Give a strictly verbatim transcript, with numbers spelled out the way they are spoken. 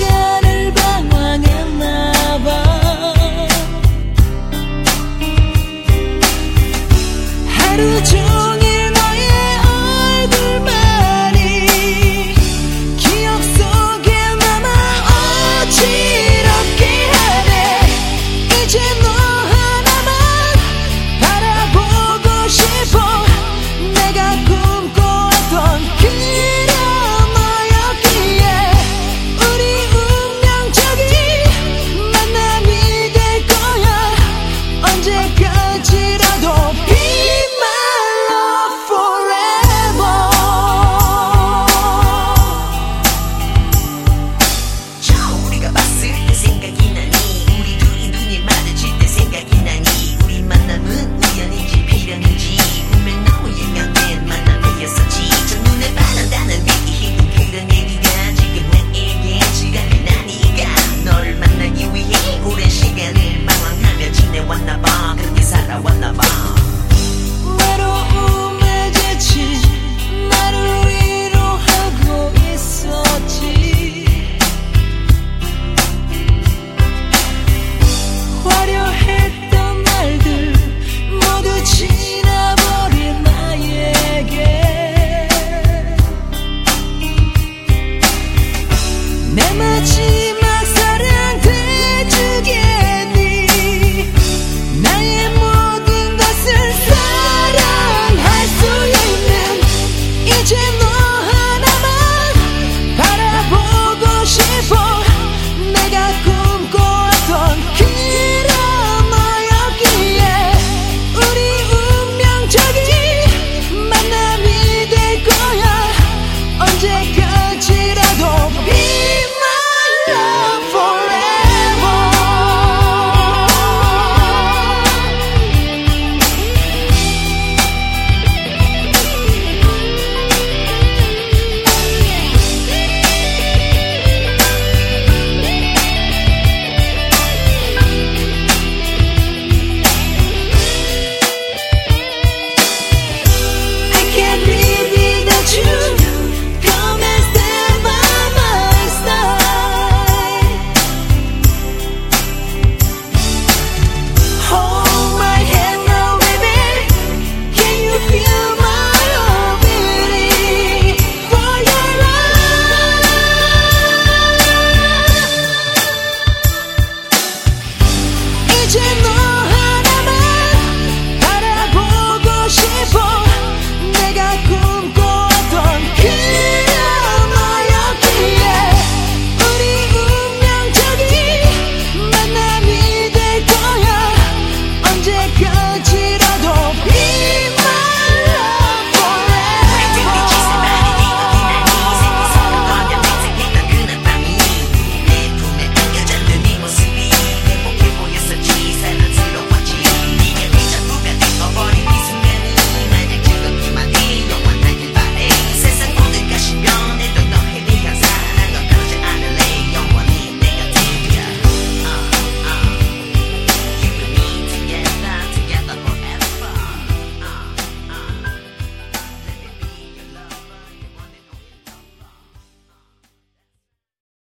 시간을 방황했나봐. 하루 종일 너의 얼굴만이 기억 속에 남아 어지럽게 하네. 이제 너 하나만 바라보고 싶어. 내가 꿈꿔왔던 그런 너였기에 우리 운명적인 만남이 될 거야. 언제까지라도 Be my love forever. 저 우리가 봤을 때 생각이 나니, 우리 둘이 눈이 마주칠 때 생각이 나니, 우리 만남은 우연인지 필연인지 분명 너의 곁엔 만남이었었지. 첫눈에 반한다는 믿기 힘든 그런 얘기가 지금 내게 시간이 나니까 너를 만나기 위해 오랜 시간을 방황하며 지내왔나봐. 그렇게 살아왔나봐. 외로움에 지친 나를 위로하고 있었지. 화려했던 날들 모두 지나버린 나에게 내 마지막